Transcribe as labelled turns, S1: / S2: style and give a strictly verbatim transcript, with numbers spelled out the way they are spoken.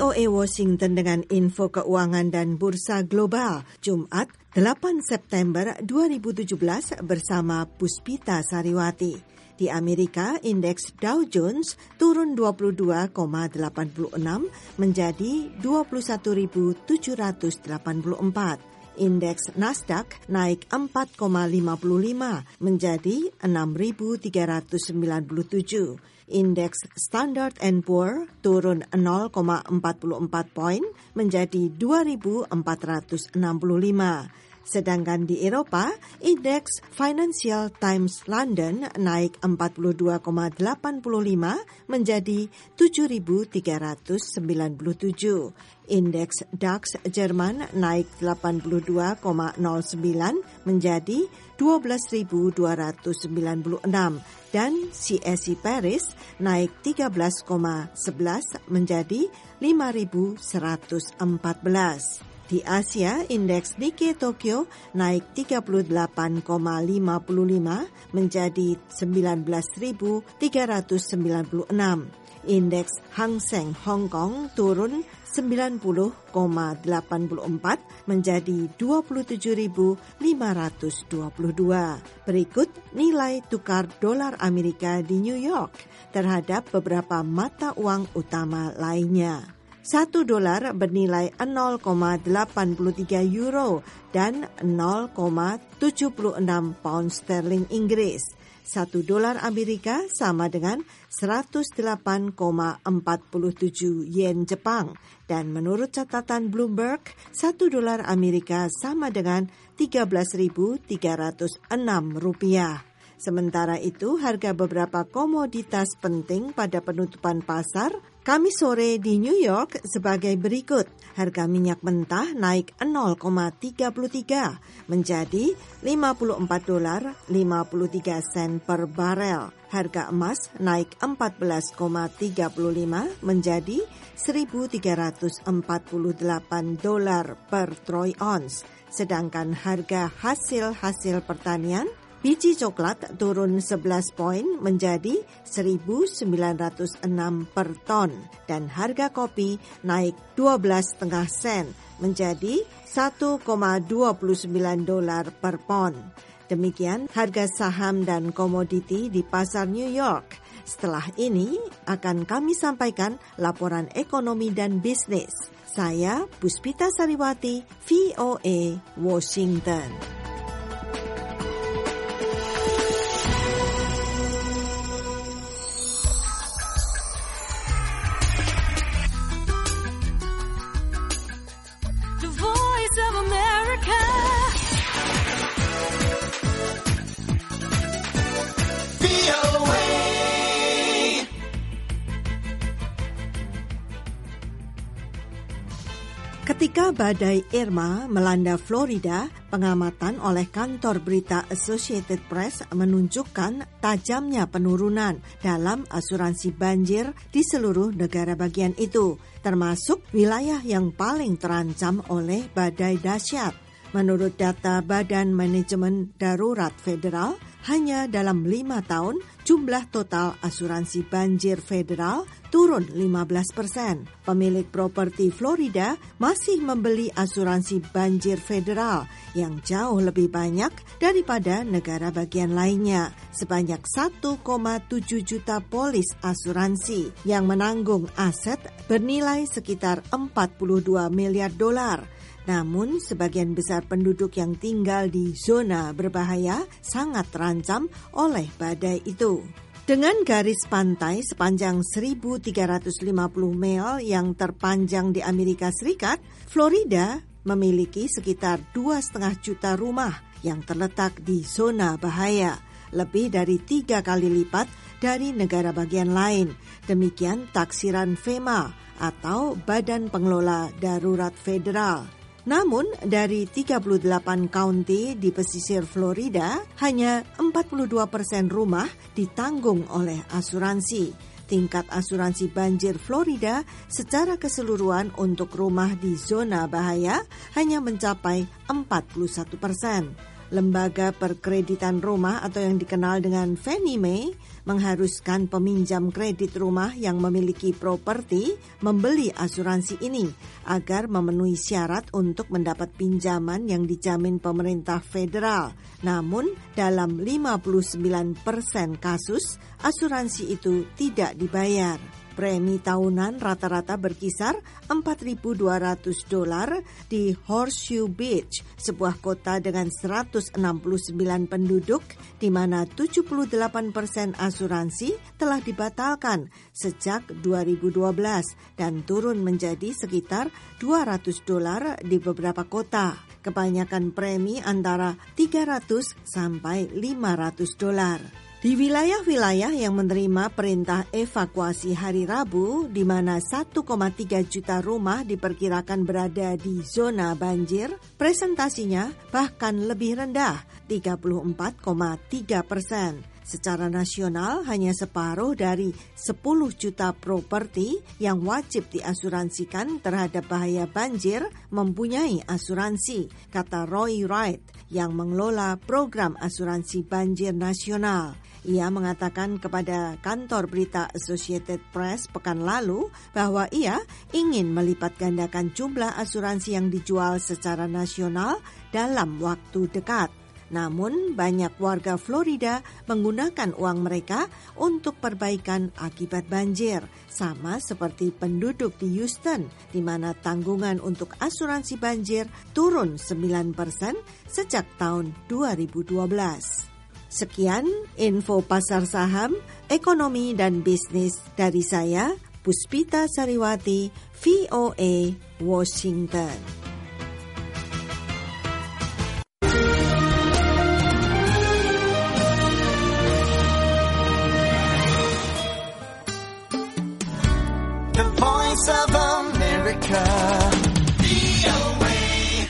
S1: O A Washington dengan info keuangan dan bursa global, Jumat delapan September dua ribu tujuh belas bersama Puspita Sariwati. Di Amerika, indeks Dow Jones turun dua puluh dua koma delapan enam menjadi dua puluh satu ribu tujuh ratus delapan puluh empat. Indeks Nasdaq naik empat koma lima lima menjadi enam ribu tiga ratus sembilan puluh tujuh. Indeks Standard and Poor turun nol koma empat empat poin menjadi dua ribu empat ratus enam puluh lima. Sedangkan di Eropa, indeks Financial Times London naik empat puluh dua koma delapan lima menjadi tujuh ribu tiga ratus sembilan puluh tujuh. Indeks DAX Jerman naik delapan puluh dua koma nol sembilan menjadi dua belas ribu dua ratus sembilan puluh enam dan C S I Paris naik tiga belas koma sebelas menjadi lima ribu seratus empat belas. Di Asia, indeks Nikkei Tokyo naik tiga puluh delapan koma lima lima menjadi sembilan belas ribu tiga ratus sembilan puluh enam. Indeks Hang Seng Hong Kong turun sembilan puluh koma delapan empat menjadi dua puluh tujuh ribu lima ratus dua puluh dua. Berikut nilai tukar dolar Amerika di New York terhadap beberapa mata uang utama lainnya. Satu dolar bernilai nol koma delapan tiga euro dan nol koma tujuh enam pound sterling Inggris. Satu dolar Amerika sama dengan seratus delapan koma empat tujuh yen Jepang. Dan menurut catatan Bloomberg, satu dolar Amerika sama dengan tiga belas ribu tiga ratus enam rupiah. Sementara itu, harga beberapa komoditas penting pada penutupan pasar Kamis sore di New York sebagai berikut. Harga minyak mentah naik nol koma tiga tiga menjadi lima puluh empat dolar lima puluh tiga sen per barel. Harga emas naik empat belas koma tiga lima menjadi seribu tiga ratus empat puluh delapan dolar per troy ounce. Sedangkan harga hasil-hasil pertanian, biji coklat turun sebelas poin menjadi seribu sembilan ratus enam per ton dan harga kopi naik dua belas koma lima sen menjadi satu koma dua sembilan dolar per pon. Demikian harga saham dan komoditi di pasar New York. Setelah ini akan kami sampaikan laporan ekonomi dan bisnis. Saya Puspita Sariwati, V O A Washington. Ketika badai Irma melanda Florida, pengamatan oleh kantor berita Associated Press menunjukkan tajamnya penurunan dalam asuransi banjir di seluruh negara bagian itu, termasuk wilayah yang paling terancam oleh badai dahsyat. Menurut data Badan Manajemen Darurat Federal, hanya dalam lima tahun jumlah total asuransi banjir federal turun lima belas persen. Pemilik properti Florida masih membeli asuransi banjir federal yang jauh lebih banyak daripada negara bagian lainnya. Sebanyak satu koma tujuh juta polis asuransi yang menanggung aset bernilai sekitar empat puluh dua miliar dolar. Namun, sebagian besar penduduk yang tinggal di zona berbahaya sangat terancam oleh badai itu. Dengan garis pantai sepanjang seribu tiga ratus lima puluh mil yang terpanjang di Amerika Serikat, Florida memiliki sekitar dua koma lima juta rumah yang terletak di zona bahaya, lebih dari tiga kali lipat dari negara bagian lain. Demikian taksiran FEMA atau Badan Pengelola Darurat Federal. Namun, dari tiga puluh delapan county di pesisir Florida, hanya empat puluh dua persen rumah ditanggung oleh asuransi. Tingkat asuransi banjir Florida secara keseluruhan untuk rumah di zona bahaya hanya mencapai empat puluh satu persen. Lembaga Perkreditan Rumah atau yang dikenal dengan Fannie Mae mengharuskan peminjam kredit rumah yang memiliki properti membeli asuransi ini agar memenuhi syarat untuk mendapat pinjaman yang dijamin pemerintah federal. Namun, dalam lima puluh sembilan persen kasus, asuransi itu tidak dibayar. Premi tahunan rata-rata berkisar empat ribu dua ratus dolar di Horseshoe Beach, sebuah kota dengan seratus enam puluh sembilan penduduk, di mana tujuh puluh delapan persen asuransi telah dibatalkan sejak dua ribu dua belas dan turun menjadi sekitar dua ratus dolar di beberapa kota. Kebanyakan premi antara tiga ratus sampai lima ratus dolar. Di wilayah-wilayah yang menerima perintah evakuasi hari Rabu, di mana satu koma tiga juta rumah diperkirakan berada di zona banjir, presentasinya bahkan lebih rendah, tiga puluh empat koma tiga persen. Secara nasional, hanya separuh dari sepuluh juta properti yang wajib diasuransikan terhadap bahaya banjir mempunyai asuransi, kata Roy Wright yang mengelola program asuransi banjir nasional. Ia mengatakan kepada kantor berita Associated Press pekan lalu bahwa ia ingin melipat gandakan jumlah asuransi yang dijual secara nasional dalam waktu dekat. Namun, banyak warga Florida menggunakan uang mereka untuk perbaikan akibat banjir, sama seperti penduduk di Houston, di mana tanggungan untuk asuransi banjir turun sembilan persen sejak tahun dua ribu dua belas. Sekian info pasar saham, ekonomi dan bisnis dari saya, Puspita Sariwati, V O A, Washington.
S2: The Voice of America.